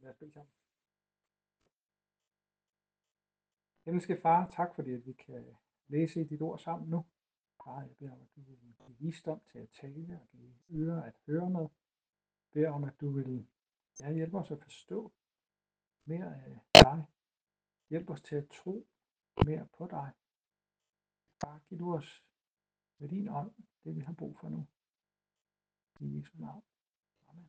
Lad os bede sammen. Himmelske Far, tak fordi at vi kan læse i dit ord sammen nu. Far, jeg beder om, at du vil give visdom til at tale og give ører at høre med. Jeg beder om, at du vil hjælpe os at forstå mere af dig. Hjælp os til at tro mere på dig. Far, giv du os med din ånd det, vi har brug for nu. I Jesu navn. Amen.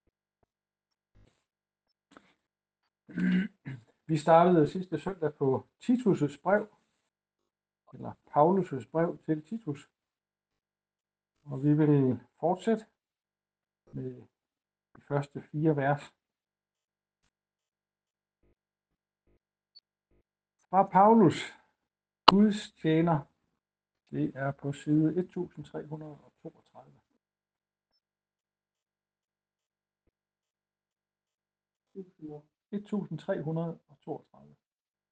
Vi startede sidste søndag på Titus' brev, eller Paulus' brev til Titus. Og vi vil fortsætte med de første 4 vers. Fra Paulus, Guds tjener, det er på side 1332. Side 1332.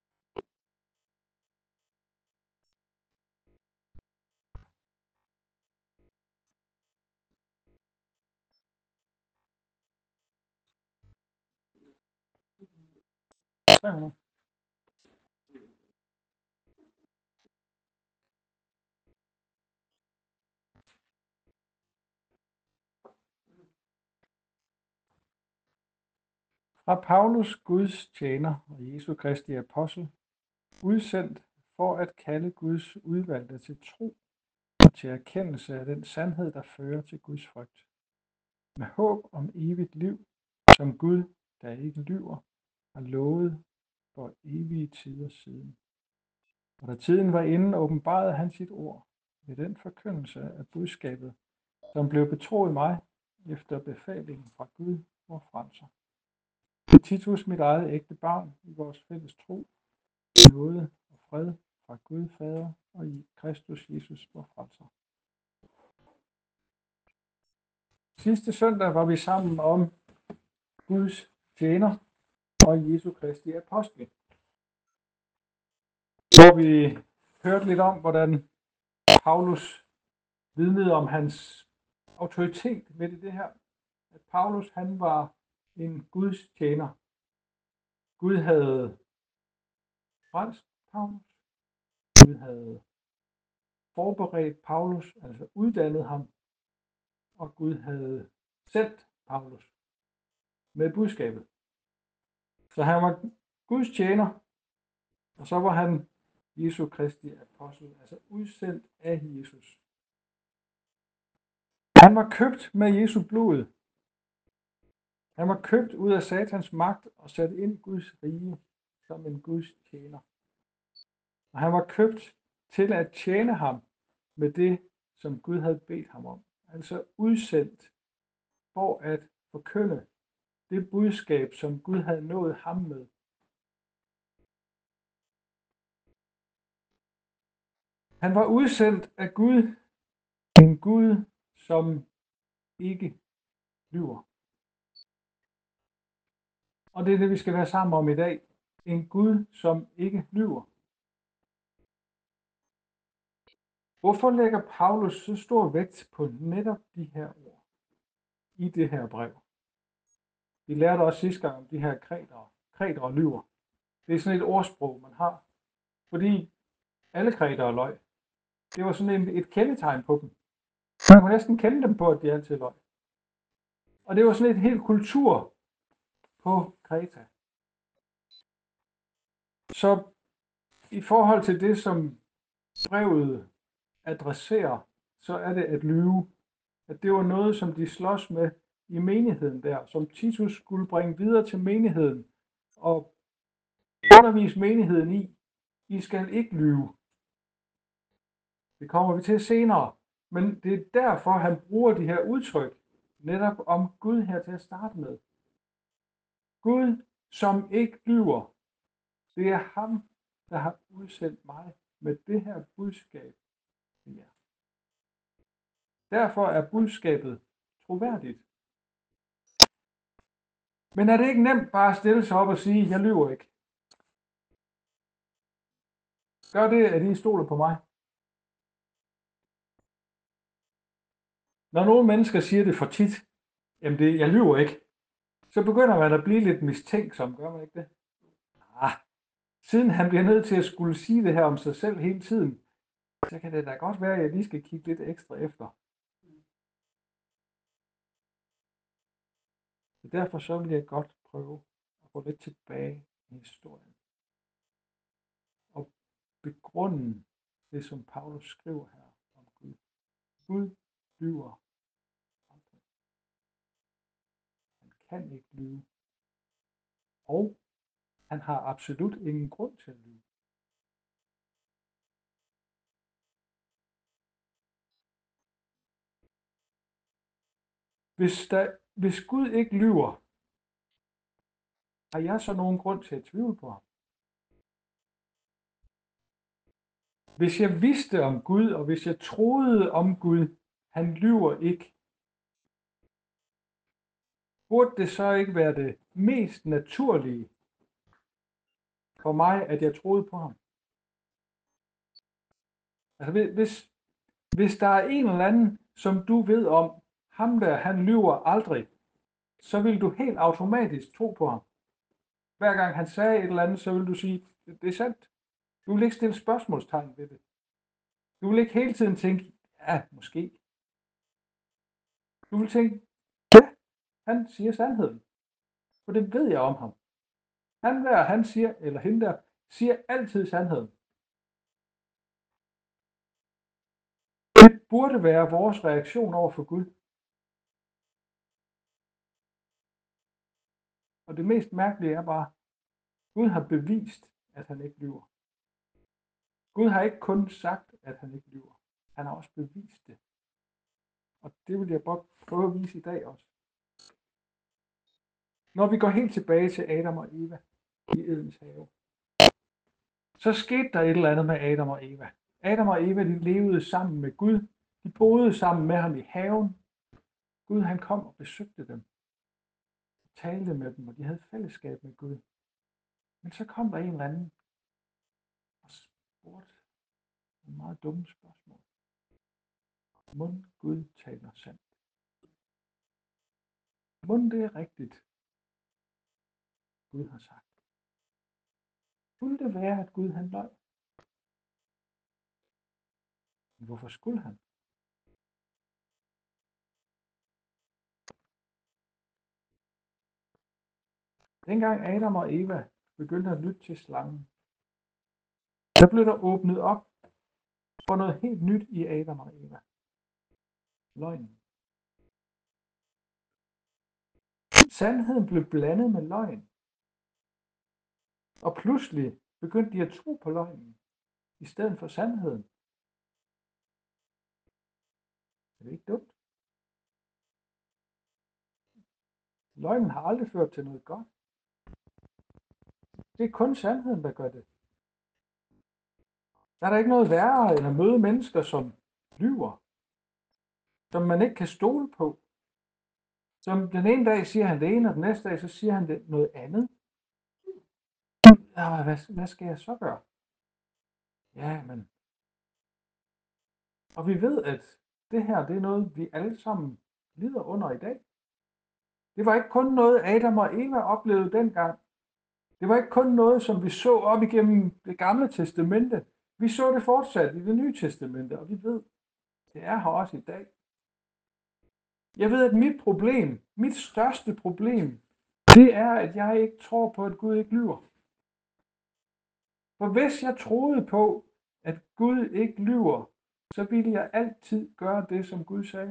Fra Paulus, Guds tjener og Jesu Kristi apostel, udsendt for at kalde Guds udvalgte til tro og til erkendelse af den sandhed, der fører til Guds frygt, med håb om evigt liv, som Gud, der ikke lyver, har lovet for evige tider siden. Og da tiden var inde, åbenbarede han sit ord ved den forkyndelse af budskabet, som blev betroet mig efter befalingen fra Gud, vor frelser. Titus, mit eget ægte barn, i vores fælles tro, nåde og fred fra Gud Fader og i Kristus Jesus, vor frelser. Sidste søndag var vi sammen om Guds tjener og Jesu Kristi apostel, hvor vi hørte lidt om, hvordan Paulus vidnede om hans autoritet midt i det her. At Paulus, han var en Guds tjener. Gud havde frelst Paulus. Gud havde forberedt Paulus, altså uddannet ham. Og Gud havde sendt Paulus med budskabet. Så han var Guds tjener, og så var han Jesu Kristi apostel, altså udsendt af Jesus. Han var købt med Jesu blod. Han var købt ud af Satans magt og sat ind i Guds rige som en Guds tjener. Og han var købt til at tjene ham med det, som Gud havde bedt ham om. Altså udsendt for at forkynde det budskab, som Gud havde nået ham med. Han var udsendt af Gud, en Gud, som ikke lyver. Og det er det, vi skal være sammen om i dag. En Gud, som ikke lyver. Hvorfor lægger Paulus så stor vægt på netop de her ord i det her brev? Vi lærte også sidste gang om de her kretere lyver. Det er sådan et ordsprog, man har. Fordi alle kretere løg. Det var sådan et kendetegn på dem. Man kunne næsten kende dem på, at de altid løg. Og det var sådan et helt kultur på Kreta. Så i forhold til det, som brevet adresserer, så er det at lyve. At det var noget, som de slås med i menigheden der, som Titus skulle bringe videre til menigheden og undervise menigheden i. I skal ikke lyve. Det kommer vi til senere. Men det er derfor, han bruger de her udtryk netop om Gud her til at starte med. Gud, som ikke lyver. Det er ham, der har udsendt mig med det her budskab. Ja. Derfor er budskabet troværdigt. Men er det ikke nemt bare at stille sig op og sige, jeg lyver ikke? Gør det, at I stoler på mig? Når nogle mennesker siger det for tit, jamen jeg lyver ikke, så begynder man at blive lidt mistænksom, gør man ikke det? Siden han bliver nødt til at skulle sige det her om sig selv hele tiden, så kan det da godt være, at jeg lige skal kigge lidt ekstra efter. Så derfor så vil jeg godt prøve at gå lidt tilbage i historien og begrunde det, som Paulus skriver her om Gud. Gud lyver aldrig. Han kan ikke lyve. Og han har absolut ingen grund til at lyve. Hvis Gud ikke lyver, har jeg så nogen grund til at tvivle på ham? Hvis jeg vidste om Gud, og hvis jeg troede om Gud, han lyver ikke, burde det så ikke være det mest naturlige for mig, at jeg troede på ham? Altså hvis der er en eller anden, som du ved om, ham der, han lyver aldrig, så vil du helt automatisk tro på ham. Hver gang han sagde et eller andet, så vil du sige, det er sandt. Du vil ikke stille spørgsmålstegn ved det. Du vil ikke hele tiden tænke, ja, måske. Du vil tænke, ja, han siger sandheden. For det ved jeg om ham. Han siger, eller hende der, siger altid sandheden. Det burde være vores reaktion over for Gud. Og det mest mærkelige er bare, Gud har bevist, at han ikke lyver. Gud har ikke kun sagt, at han ikke lyver. Han har også bevist det. Og det vil jeg bare prøve at vise i dag også. Når vi går helt tilbage til Adam og Eva i Edens have, så skete der et eller andet med Adam og Eva. Adam og Eva, de levede sammen med Gud. De boede sammen med ham i haven. Gud, han kom og besøgte dem. Talte med dem, og de havde fællesskab med Gud. Men så kom der en eller anden og spurgte en meget dumme spørgsmål. Mon Gud taler sandt? Mon det er rigtigt, Gud har sagt? Skulle det være, at Gud han løj? Men hvorfor skulle han? Dengang Adam og Eva begyndte at lytte til slangen, der blev der åbnet op for noget helt nyt i Adam og Eva. Løgnen. Sandheden blev blandet med løgn. Og pludselig begyndte de at tro på løgnen, i stedet for sandheden. Er det ikke dumt? Løgnen har aldrig ført til noget godt. Det er kun sandheden, der gør det. Der er der ikke noget værre end at møde mennesker, som lyver, som man ikke kan stole på. Som den ene dag siger han det ene, og den næste dag så siger han det noget andet. Ja, hvad skal jeg så gøre? Ja, men... Og vi ved, at det her, det er noget, vi alle sammen lider under i dag. Det var ikke kun noget, Adam og Eva oplevede dengang. Det var ikke kun noget, som vi så op igennem det gamle testamente. Vi så det fortsat i det nye testamente, og vi ved, det er her også i dag. Jeg ved, at mit største problem, det er, at jeg ikke tror på, at Gud ikke lyver. For hvis jeg troede på, at Gud ikke lyver, så ville jeg altid gøre det, som Gud sagde.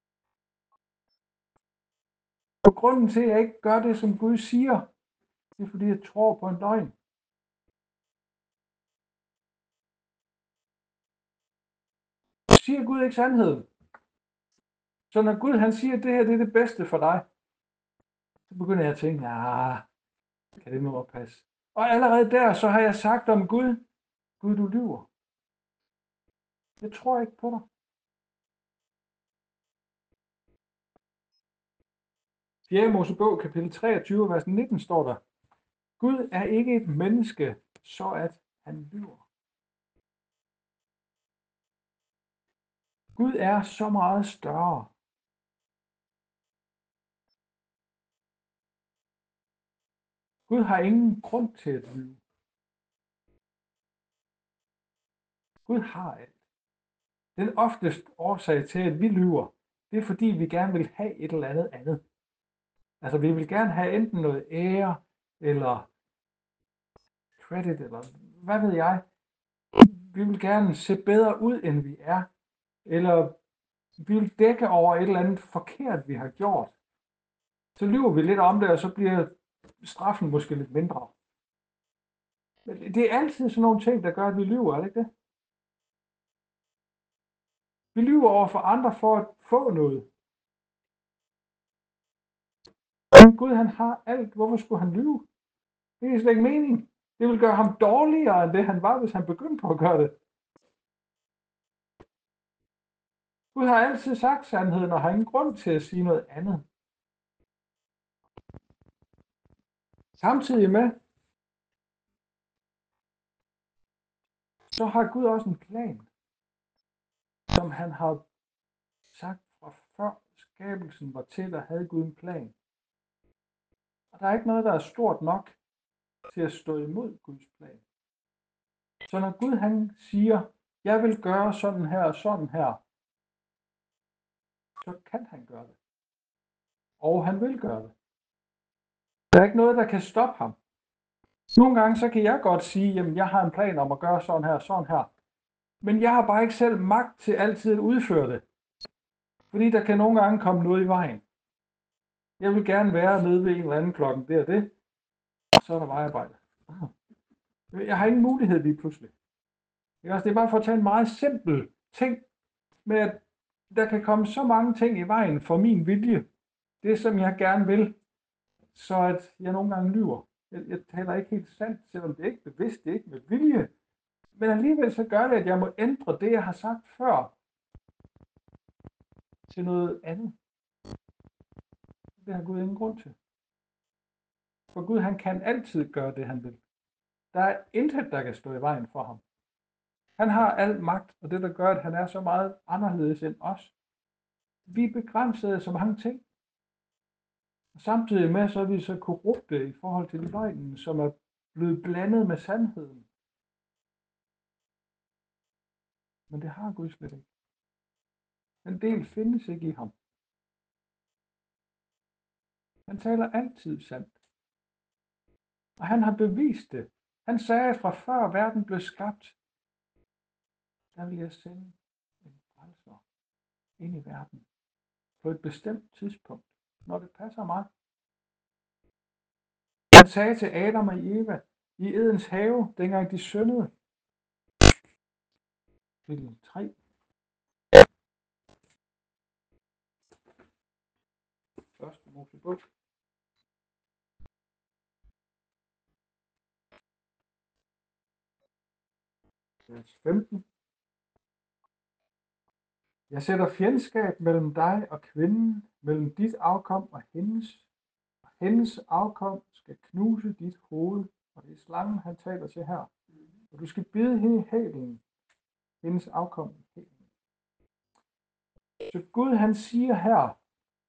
Og grunden til, at jeg ikke gør det, som Gud siger, det er, fordi jeg tror på en løgn. Siger Gud ikke sandheden? Så når Gud han siger, at det her det er det bedste for dig, så begynder jeg at tænke, kan det nu oppasse? Og allerede der, så har jeg sagt om Gud, Gud du lyver. Jeg tror ikke på dig. 4. Mosebog, kapitel 23, vers 19 står der, Gud er ikke et menneske, så at han lyver. Gud er så meget større. Gud har ingen grund til at lyve. Gud har alt. Den oftest årsag til, at vi lyver, det er fordi, vi gerne vil have et eller andet. Altså, vi vil gerne have enten noget ære, eller credit, eller hvad ved jeg. Vi vil gerne se bedre ud, end vi er. Eller vi vil dække over et eller andet forkert, vi har gjort. Så lyver vi lidt om det, og så bliver straffen måske lidt mindre. Men det er altid sådan nogle ting, der gør, at vi lyver, er det ikke det? Vi lyver over for andre for at få noget. Men Gud, han har alt. Hvorfor skulle han lyve? Det er slet ikke mening. Det vil gøre ham dårligere, end det han var, hvis han begyndte på at gøre det. Gud har altid sagt sandheden, og har ingen grund til at sige noget andet. Samtidig med, så har Gud også en plan, som han har sagt fra før skabelsen var til, der havde Gud en plan. Og der er ikke noget, der er stort nok til at stå imod Guds plan. Så når Gud han siger, jeg vil gøre sådan her og sådan her, så kan han gøre det. Og han vil gøre det. Der er ikke noget, der kan stoppe ham. Nogle gange så kan jeg godt sige, jamen jeg har en plan om at gøre sådan her og sådan her. Men jeg har bare ikke selv magt til altid at udføre det. Fordi der kan nogle gange komme noget i vejen. Jeg vil gerne være nede ved en eller anden klokken, det og det. Og så er der vejarbejde. Jeg har ingen mulighed lige pludselig. Det er bare for at tage en meget simpel ting, med at der kan komme så mange ting i vejen for min vilje. Det som jeg gerne vil, så at jeg nogle gange lyver. Jeg taler ikke helt sandt, selvom det er ikke bevidst, det er ikke med vilje. Men alligevel så gør det, at jeg må ændre det, jeg har sagt før, til noget andet. Det har Gud ingen grund til. For Gud, han kan altid gøre det, han vil. Der er intet, der kan stå i vejen for ham. Han har al magt, og det, der gør, at han er så meget anderledes end os. Vi er begrænset af så mange ting. Og samtidig med, så er vi så korrupte i forhold til løgnen, som er blevet blandet med sandheden. Men det har Gud slet ikke. Den del findes ikke i ham. Han taler altid sandt. Og han har bevist det. Han sagde, at fra før verden blev skabt, der vil jeg sende en frelser ind i verden på et bestemt tidspunkt, når det passer mig. Han sagde til Adam og Eva i Edens have, dengang de syndede. Kapitel 3. Første Mosebog. Vers 15. Jeg sætter fjendskab mellem dig og kvinden, mellem dit afkom og hendes. Og hendes afkom skal knuse dit hoved. Og det er slangen, han taler til her. Og du skal bide hende i hælen. Hendes afkom i hælen. Så Gud han siger her,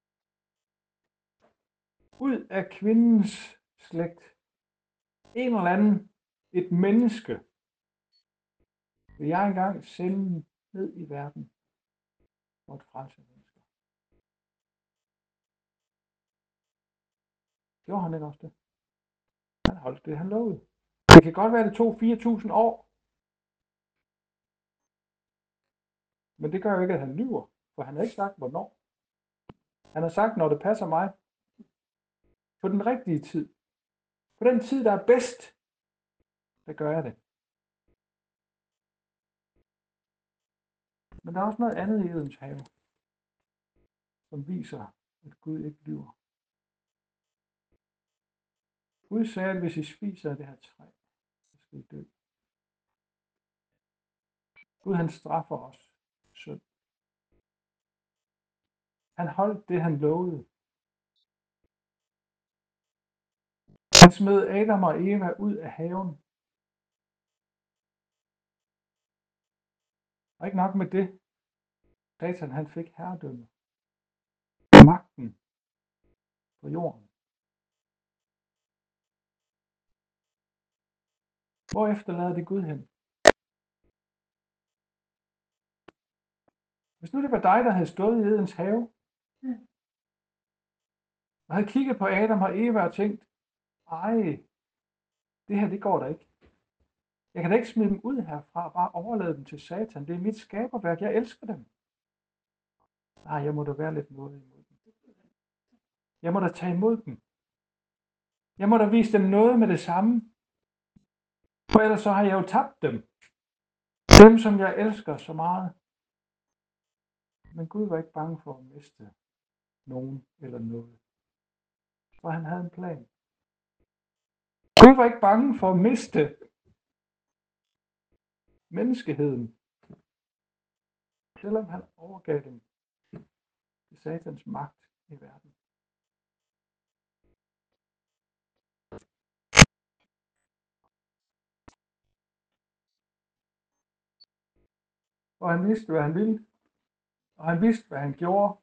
ud af kvindens slægt, en eller anden, et menneske, vil jeg engang sende ned i verden for at frelse mennesker. Gjorde han ikke også det? Han holdt det, han lovede. Det kan godt være, det tog 4.000 år. Men det gør jo ikke, at han lyver, for han har ikke sagt, hvornår. Han har sagt, når det passer mig, på den rigtige tid. På den tid, der er bedst, der gør jeg det. Men der er også noget andet i Edens have, som viser, at Gud ikke lyver. Gud sagde, at hvis I spiser af det her træ, så skal I dø. Gud han straffer os synd. Han holdt det, han lovede. Han smed Adam og Eva ud af haven. Og ikke nok med det. Satan han fik herredømme. Magten på jorden. Hvor efterlader det Gud hen? Hvis nu det var dig, der havde stået i Edens have, og havde kigget på Adam og Eva og tænkt, ej, det her, det går da ikke. Jeg kan da ikke smide dem ud herfra og bare overlade dem til Satan. Det er mit skaberværk. Jeg elsker dem. Nej, jeg må da være lidt nådig imod dem. Jeg må da tage imod dem. Jeg må da vise dem noget med det samme. For ellers så har jeg jo tabt dem. Dem, som jeg elsker så meget. Men Gud var ikke bange for at miste nogen eller noget. For han havde en plan. Gud var ikke bange for at miste menneskeheden. Selvom han overgav dem til Satans magt i verden. Og han vidste, hvad han ville. Og han vidste, hvad han gjorde.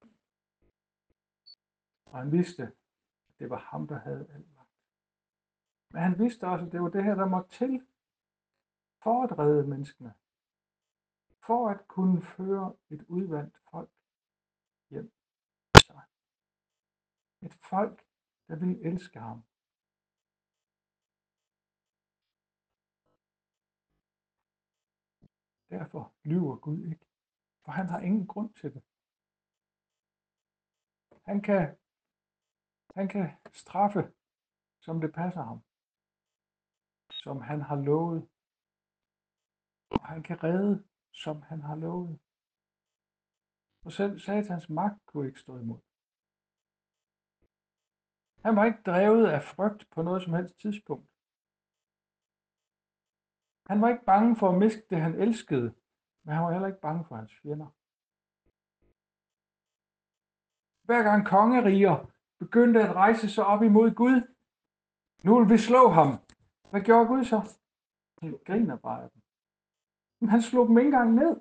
Og han vidste, at det var ham, der havde al magt. Men han vidste også, at det var det her, der måtte til for at redde menneskene. For at kunne føre et udvalgt folk hjem til sig. Et folk, der ville elske ham. Derfor lyver Gud ikke. For han har ingen grund til det. Han kan straffe, som det passer ham. Som han har lovet. Og han kan redde, som han har lovet. Og selv Satans magt kunne ikke stå imod. Han var ikke drevet af frygt på noget som helst tidspunkt. Han var ikke bange for at miste det, han elskede, men han var heller ikke bange for hans fjender. Hver gang kongeriger begyndte at rejse sig op imod Gud, nu vil vi slå ham. Hvad gjorde Gud så? Han griner bare af dem. Men han slog dem ikke engang ned.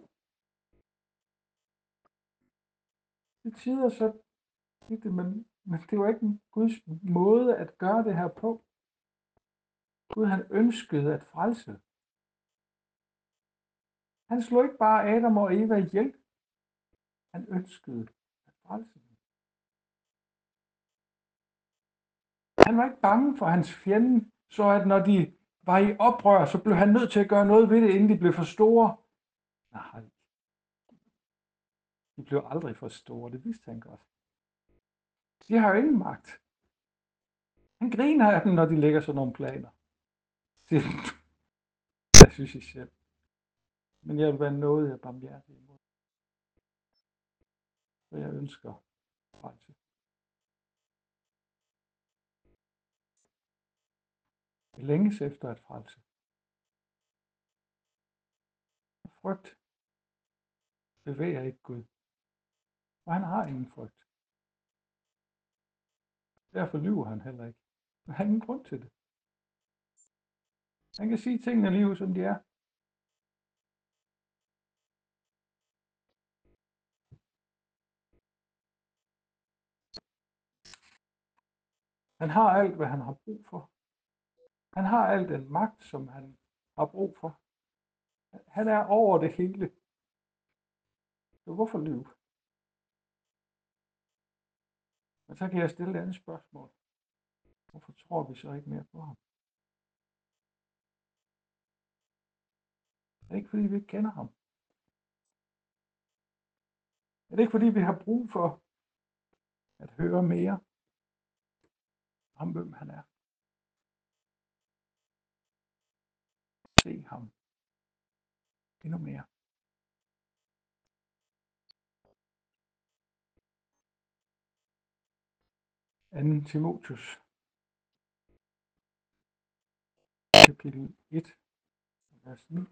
Det tider så det, men det var ikke Guds måde at gøre det her på. Gud han ønskede at frelse. Han slog ikke bare Adam og Eva ihjel. Han ønskede at frelse dem. Han var ikke bange for hans fjende, så at når de var i oprør, så blev han nødt til at gøre noget ved det, inden de blev for store. Nej, de blev aldrig for store, det vidste han godt. De har jo ingen magt. Han griner af dem, når de lægger sådan nogle planer. Jeg synes I selv. Men jeg vil være noget, jeg barmhjertig imod. For jeg ønsker frelse. Jeg længes efter at frelse. Frygt bevæger ikke Gud. Og han har ingen frygt. Derfor lyver han heller ikke. Men han har ingen grund til det. Han kan sige tingene lige ud, som de er. Han har alt, hvad han har brug for. Han har al den magt, som han har brug for. Han er over det hele. Så hvorfor lyve? Men så kan jeg stille et andet spørgsmål. Hvorfor tror vi så ikke mere på ham? Er det ikke fordi, vi ikke kender ham? Er det ikke fordi, vi har brug for at høre mere om, hvem han er? Se ham endnu mere. 2. Timotheus, kapitel 1, vers 9.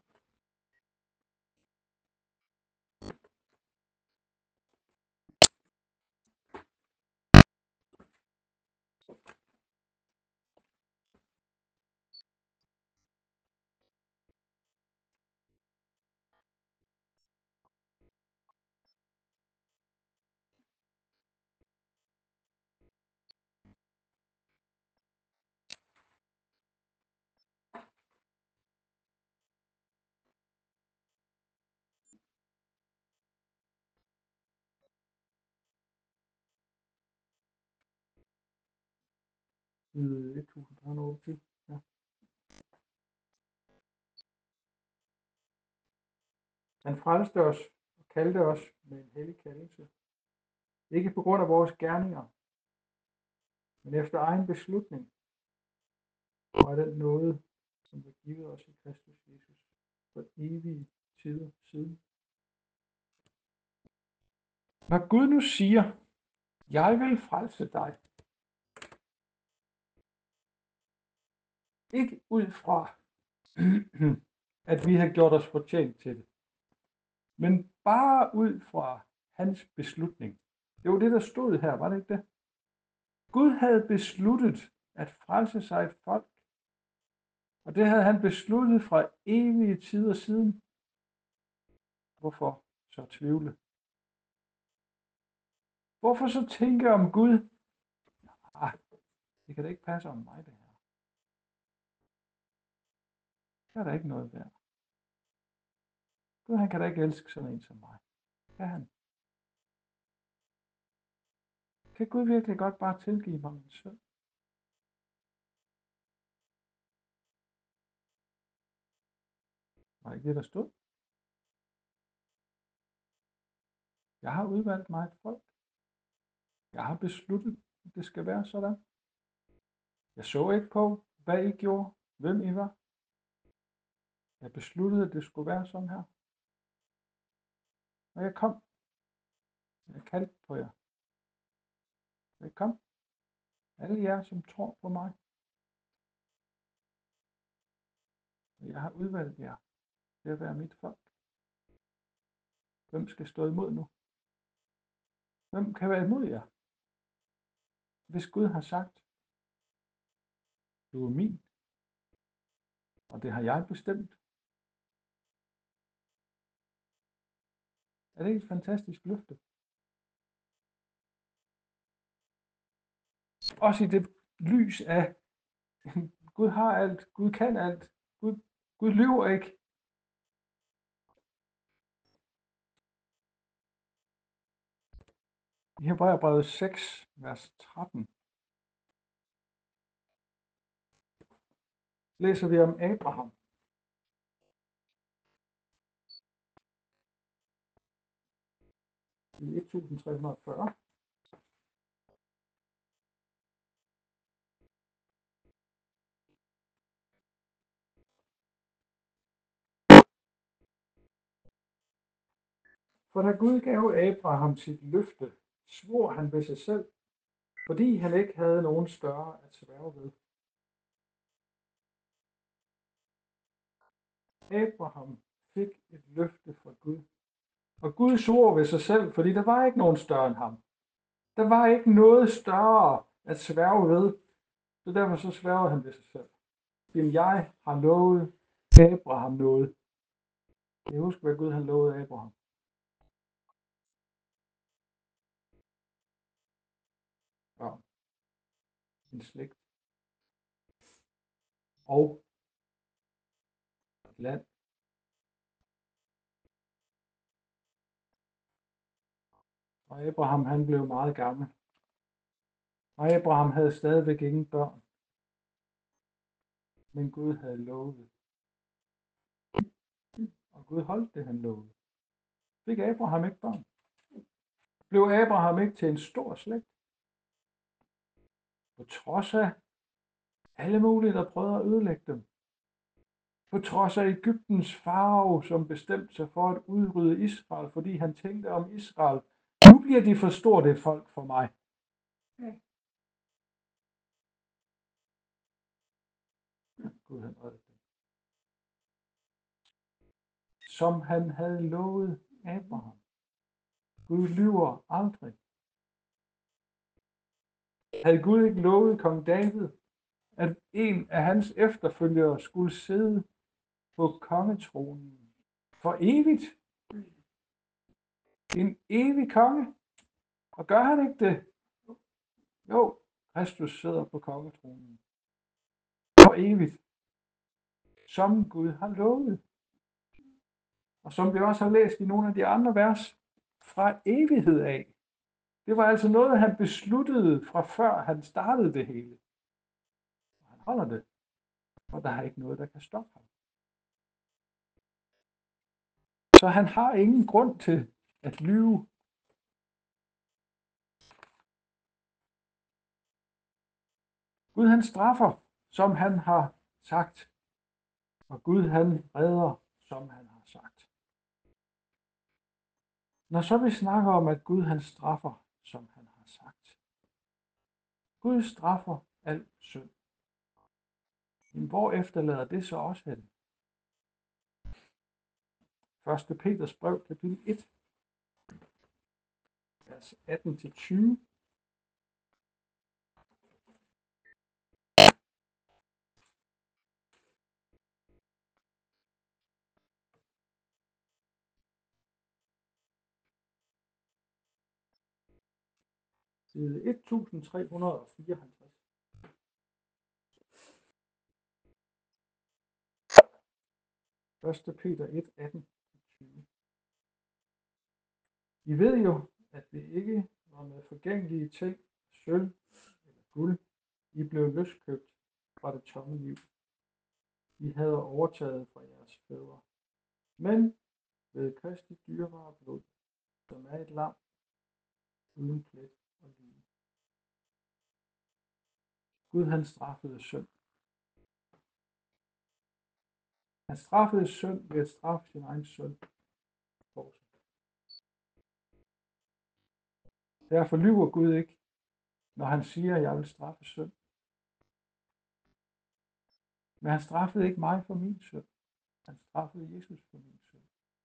side 1308. Ja. Han frelste os og kaldte os med en hellig kaldelse. Ikke på grund af vores gerninger, men efter egen beslutning og af den nåde, som blev givet os i Kristus Jesus for evige tider siden. Når Gud nu siger, jeg vil frelse dig, ikke ud fra, at vi har gjort os fortjent til det, men bare ud fra hans beslutning. Det var det, der stod her, var det ikke det? Gud havde besluttet at frelse sig et folk, og det havde han besluttet fra evige tider siden. Hvorfor så tvivle? Hvorfor så tænke om Gud? Det kan da ikke passe om mig, det her. Det er der ikke noget værd. Gud, han kan da ikke elske sådan en som mig. Kan han? Kan Gud virkelig godt bare tilgive mig min synd? Var ikke det, der stod? Jeg har udvalgt mig et folk. Jeg har besluttet, at det skal være sådan. Jeg så ikke på, hvad I gjorde, hvem I var. Jeg besluttede, at det skulle være sådan her. Og jeg kom. Jeg kaldte på jer. Jeg kom. Alle jer, som tror på mig. Og jeg har udvalgt jer til at være mit folk. Hvem skal stå imod nu? Hvem kan være imod jer? Hvis Gud har sagt, du er min, og det har jeg bestemt. Er det ikke et fantastisk løfte? Også i det lys af, Gud har alt, Gud kan alt, Gud lyver ikke. I Hebræerbrevet 6, vers 13, læser vi om Abraham. I 1340. For da Gud gav Abraham sit løfte, svor han ved sig selv, fordi han ikke havde nogen større at sværge ved. Abraham fik et løfte fra Gud, og Gud svor ved sig selv, fordi der var ikke nogen større end ham. Der var ikke noget større at sværge ved, så derfor så sværgede han ved sig selv. Men jeg har lovet Abraham noget. Jeg husker, hvad Gud har lovet Abraham. Ja. En slægt. Og et land. Og Abraham, han blev meget gammel. Og Abraham havde stadigvæk ingen børn. Men Gud havde lovet. Og Gud holdt det, han lovede. Fik Abraham ikke børn? Blev Abraham ikke til en stor slægt? På trods af alle mulige, der prøvede at ødelægge dem. På trods af Egyptens farao, som bestemte sig for at udrydde Israel, fordi han tænkte om Israel, nu bliver de for stort et folk for mig. Gud han reddede dem. Som han havde lovet Abraham. Gud lyver aldrig. Havde Gud ikke lovet kong David, at en af hans efterfølgere skulle sidde på kongetronen for evigt? En evig konge. Og gør han ikke det? Jo, Kristus sidder på kongetronen for evigt, som Gud har lovet. Og som vi også har læst i nogle af de andre vers, fra evighed af. Det var altså noget, han besluttede fra før han startede det hele. holder det, og der er ikke noget, der kan stoppe ham. Så han har ingen grund til at lyve. Gud han straffer, som han har sagt, og Gud han redder, som han har sagt. Når så vi snakker om, at Gud han straffer, som han har sagt. Gud straffer al synd. Men hvor efterlader det så også hen? 1. Peters brev, kapitel 1, vers 18-20. Side 1354. 1. Peter 1, 18-20. I ved jo, at det ikke var med forgængelige ting, sølv eller guld, I blev løskøbt fra det tomme liv, I havde overtaget fra jeres fædre, men ved Kristi dyrebare blod, som er et lam uden plet og lyde. Gud han straffede synd. Han straffede synd ved at straffe sin egen søn. Derfor lyver Gud ikke, når han siger, at jeg vil straffe synd. Men han straffede ikke mig for min synd. Han straffede Jesus for min synd.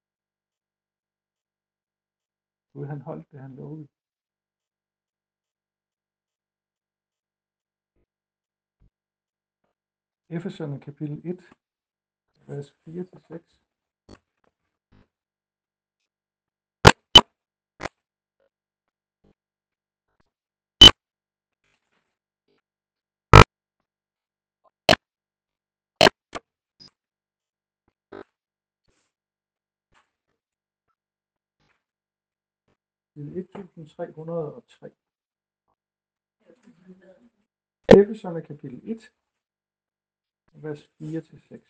Gud han holdt det, han lovede. Efeserne kapitel 1, vers 4-6. Side 1303. Efeserne kapitel 1, vers 4-6.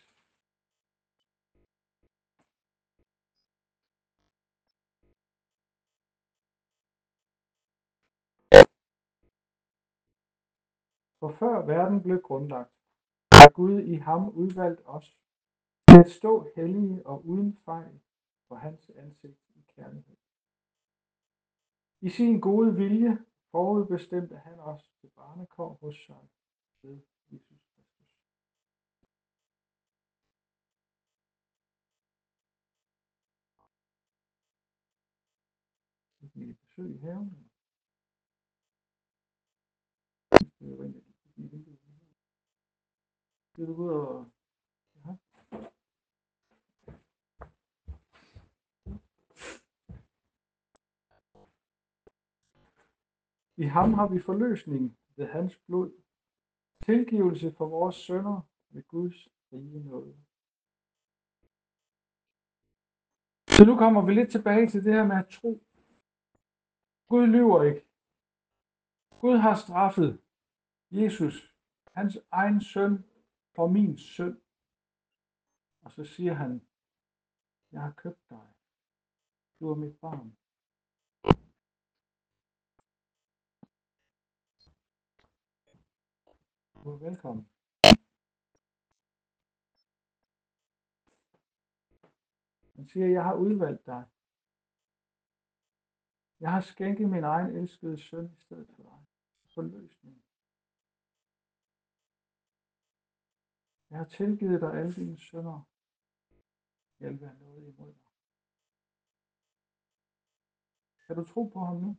For før verden blev grundlagt, har Gud i ham udvalgt os til at stå hellige og uden fejl for hans ansigt i kærlighed. I sin gode vilje forudbestemte han os til barnekår hos sig ved Jesus Kristus. Vi kan lige besøge i haven. Det er ud og... Ja. I ham har vi forløsning ved hans blod, tilgivelse for vores synder ved Guds rige nåde. Så nu kommer vi lidt tilbage til det her med at tro. Gud lyver ikke. Gud har straffet Jesus, hans egen søn, for min synd. Og så siger han, jeg har købt dig. Du er mit barn. Du er velkommen. Han siger, jeg har udvalgt dig. Jeg har skænket min egen elskede søn i stedet for dig. Forløsning. Jeg har tilgivet dig alle dine synder. Jeg vil være noget imod dig. Kan du tro på ham nu?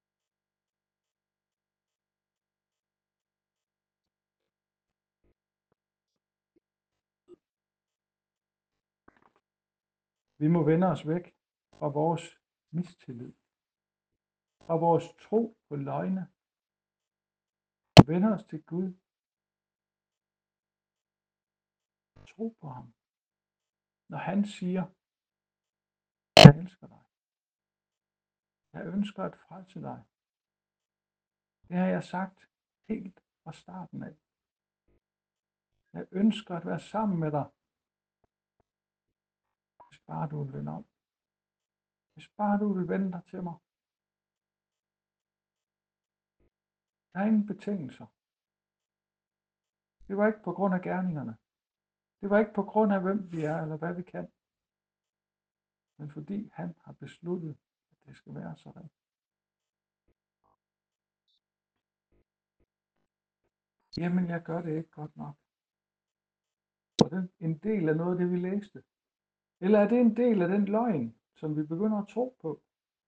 Vi må vende os væk fra vores mistillid. Fra vores tro på løgne. Vende os til Gud. Tro på ham. Når han siger, jeg elsker dig. Jeg ønsker at frelse dig. Det har jeg sagt helt fra starten af. Jeg ønsker at være sammen med dig. Hvis bare du vil vende om. Hvis bare du vil vende dig til mig. Der er ingen betingelser. Det var ikke på grund af gerningerne. Det var ikke på grund af, hvem vi er, eller hvad vi kan. Men fordi han har besluttet, at det skal være sådan. Jamen, jeg gør det ikke godt nok. Og det er en del af noget af det, vi læste. Eller er det en del af den løgn, som vi begynder at tro på?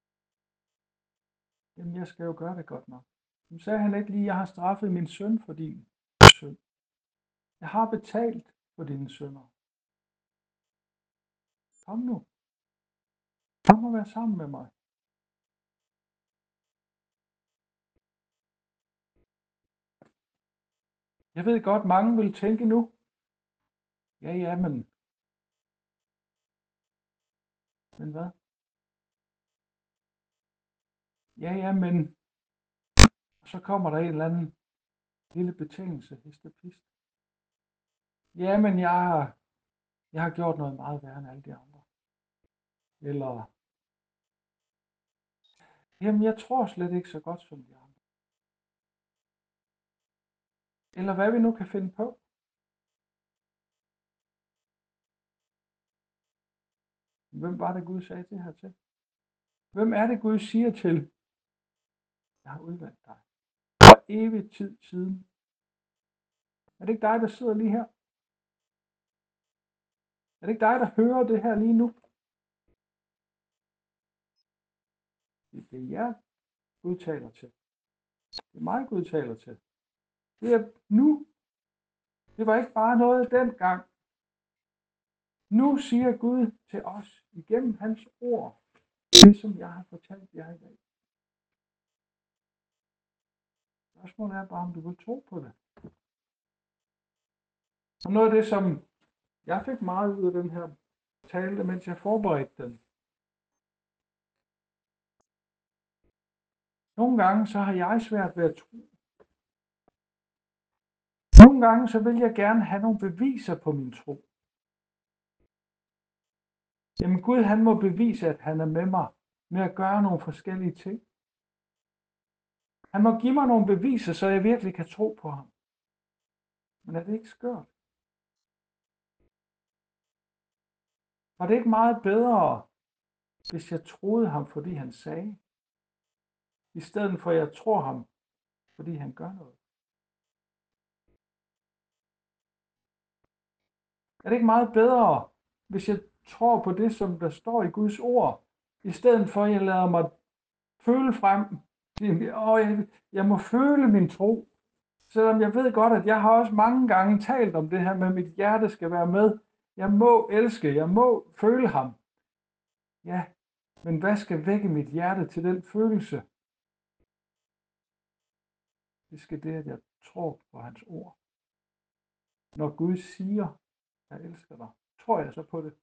Jamen, jeg skal jo gøre det godt nok. Nu sagde han ikke lige, at jeg har straffet min søn for din synd. Jeg har betalt for dine synder. Kom nu. Kom og vær sammen med mig. Jeg ved godt, mange vil tænke nu. Ja, men hvad? Ja, men. Og så kommer der en eller anden lille betingelse, histepist. Ja, men jeg har gjort noget meget værre end alle de andre. Eller, jamen jeg tror slet ikke så godt som de andre. Eller hvad vi nu kan finde på. Hvem var det Gud sagde det her til? Hvem er det Gud siger til? Jeg har udvalgt dig. For evig tid siden. Er det ikke dig, der sidder lige her? Er det ikke dig, der hører det her lige nu? Det er jer, Gud taler til. Det er mig, Gud taler til. Det er nu. Det var ikke bare noget dengang. Nu siger Gud til os igennem hans ord, det som jeg har fortalt jer i dag. Spørgsmålet er bare, om du vil tro på det. Og noget af det, som jeg fik meget ud af den her tale, mens jeg forberedte den. Nogle gange så har jeg svært ved at tro. Nogle gange så vil jeg gerne have nogle beviser på min tro. Jamen Gud, han må bevise, at han er med mig med at gøre nogle forskellige ting. Han må give mig nogle beviser, så jeg virkelig kan tro på ham. Men er det ikke skørt? Var det ikke meget bedre, hvis jeg troede ham, fordi han sagde, i stedet for at jeg tror ham, fordi han gør noget? Er det ikke meget bedre, hvis jeg tror på det, som der står i Guds ord, i stedet for at jeg lader mig føle frem? Jeg må føle min tro. Selvom jeg ved godt, at jeg har også mange gange talt om det her med, at mit hjerte skal være med. Jeg må elske, jeg må føle ham. Ja, men hvad skal vække mit hjerte til den følelse? Det skal det, at jeg tror på hans ord. Når Gud siger, jeg elsker dig, tror jeg så på det?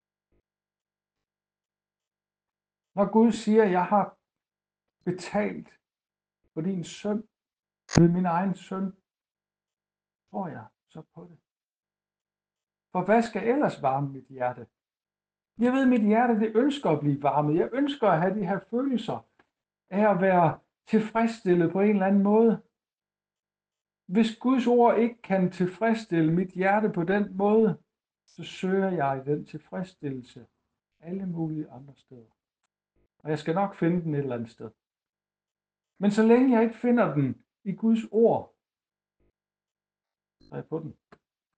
Når Gud siger, jeg har betalt for din søn, ved min egen søn, tror jeg så på det? For hvad skal ellers varme mit hjerte? Jeg ved, at mit hjerte det ønsker at blive varmet. Jeg ønsker at have de her følelser af at være tilfredsstillet på en eller anden måde. Hvis Guds ord ikke kan tilfredsstille mit hjerte på den måde, så søger jeg den tilfredsstillelse alle mulige andre steder. Og jeg skal nok finde den et eller andet sted. Men så længe jeg ikke finder den i Guds ord, så er jeg på den.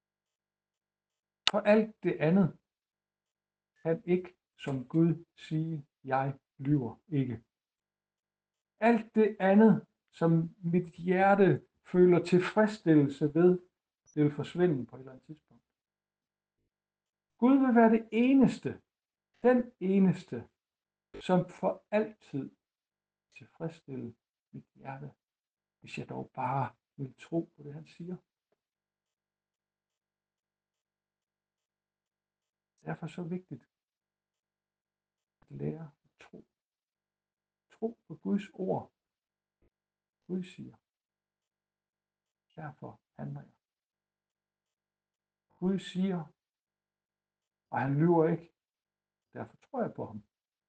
For alt det andet kan ikke som Gud sige, jeg lyver ikke. Alt det andet, som mit hjerte føler tilfredsstillelse ved, det vil forsvinde på et eller andet tidspunkt. Gud vil være det eneste, den eneste, som for altid tilfredsstiller mit hjerte, hvis jeg dog bare vil tro på det, han siger. Derfor er det så vigtigt at lære at tro. Tro på Guds ord. Gud siger. Derfor handler jeg. Gud siger, og han lyver ikke. Derfor tror jeg på ham.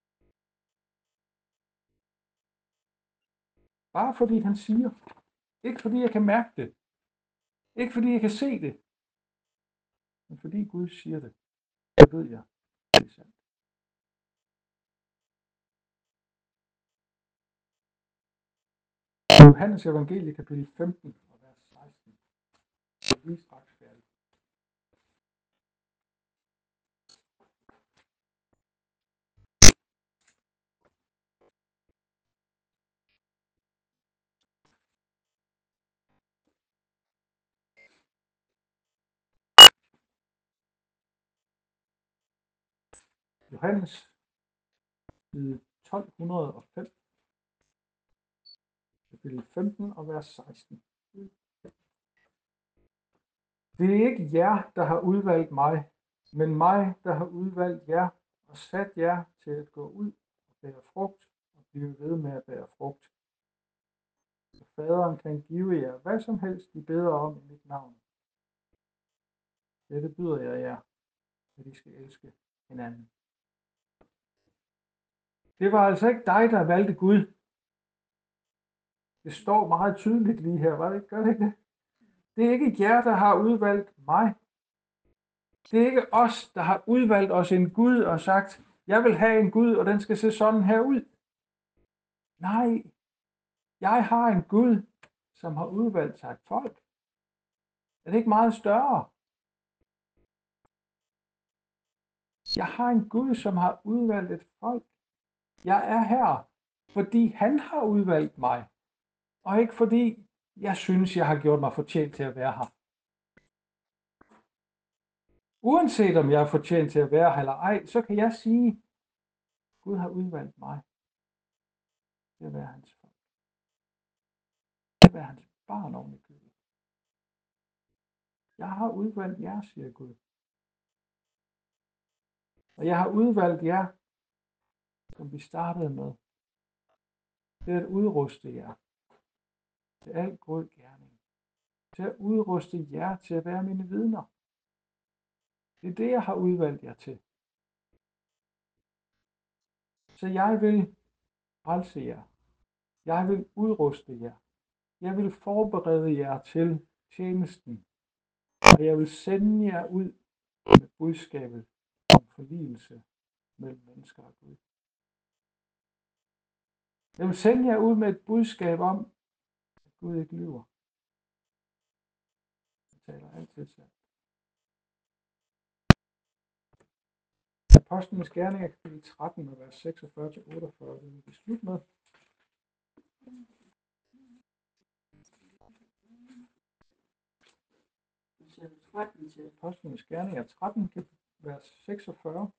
Bare fordi han siger. Ikke fordi jeg kan mærke det. Ikke fordi jeg kan se det. Men fordi Gud siger det. Så ved jeg, det er sandt. Johannes evangelie kapitel 15 og vers 16. Det er lige straks færdigt. Johannes side 1205. Kapitel 15 og vers 16. Det er ikke jer, der har udvalgt mig, men mig, der har udvalgt jer og sat jer til at gå ud og bære frugt og blive ved med at bære frugt. Så faderen kan give jer hvad som helst, I beder om i mit navn. Dette byder jeg jer, at I skal elske hinanden. Det var altså ikke dig, der valgte Gud. Det står meget tydeligt lige her, var det ikke? Gør det ikke det? Det er ikke jer, der har udvalgt mig. Det er ikke os, der har udvalgt os en Gud og sagt, jeg vil have en Gud, og den skal se sådan her ud. Nej, jeg har en Gud, som har udvalgt sig et folk. Er det ikke meget større? Jeg har en Gud, som har udvalgt et folk. Jeg er her, fordi han har udvalgt mig, og ikke fordi jeg synes, jeg har gjort mig fortjent til at være her. Uanset om jeg er fortjent til at være her eller ej, så kan jeg sige, Gud har udvalgt mig til at være hans folk. Til at være hans barn oven i købet. Jeg har udvalgt jer, siger Gud. Og jeg har udvalgt jer, som vi startede med, til at udruste jer til al god gerning. Til at udruste jer til at være mine vidner. Det er det, jeg har udvalgt jer til. Så jeg vil frelse jer. Jeg vil udruste jer. Jeg vil forberede jer til tjenesten. Og jeg vil sende jer ud med budskabet om forligelse mellem mennesker og Gud. Jeg vil sende jer ud med et budskab om, at Gud ikke lyver. Han taler altid sandt. Apostlenes gerninger kapitel 13 og vers 46-48, det vil vi slutte med. Apostlenes gerninger 13, vers 46.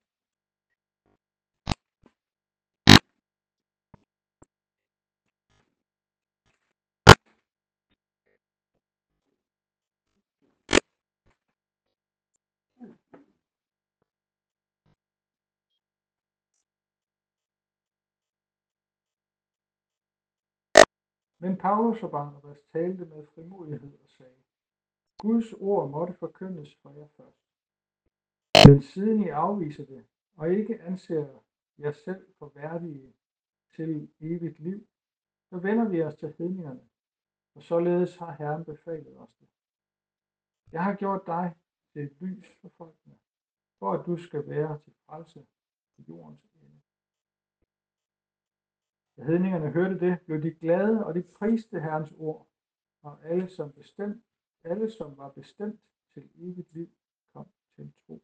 Men Paulus og Barnabas talte med frimodighed og sagde, Guds ord måtte forkyndes for jer først. Men siden I afviser det, og ikke anser jer selv for værdige til evigt liv, så vender vi os til hedningerne, og således har Herren befalet os det. Jeg har gjort dig til et lys for folkene, for at du skal være til frelse til jordens ende. Da hedningerne hørte det, blev de glade, og de priste Herrens ord, og alle som var bestemt til evigt liv, kom til tro.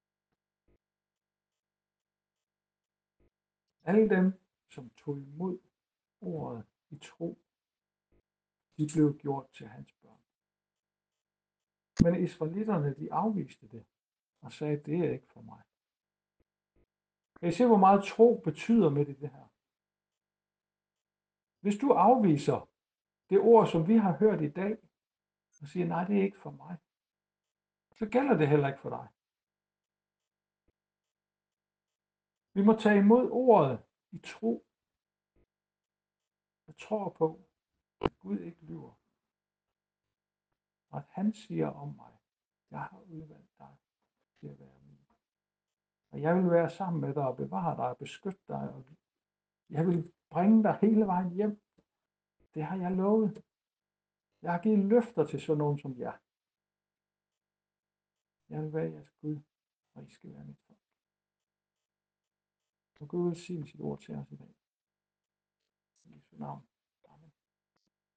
Alle dem, som tog imod ordet i tro, de blev gjort til hans børn. Men israelitterne, de afviste det, og sagde, det er ikke for mig. Kan I se, hvor meget tro betyder med det her? Hvis du afviser det ord, som vi har hørt i dag, og siger, nej, det er ikke for mig, så gælder det heller ikke for dig. Vi må tage imod ordet i tro. Jeg tror på, at Gud ikke lyver. Og at han siger om mig, Jeg har udvalgt dig til at være min. Og jeg vil være sammen med dig og bevare dig og beskytte dig. Og jeg vil bringe dig hele vejen hjem. Det har jeg lovet. Jeg har givet løfter til sådan nogen som jer. Jeg vil være jeres Gud, og I skal være mit folk. Og Gud vil sige sit ord til os i dag. I Jesu navn.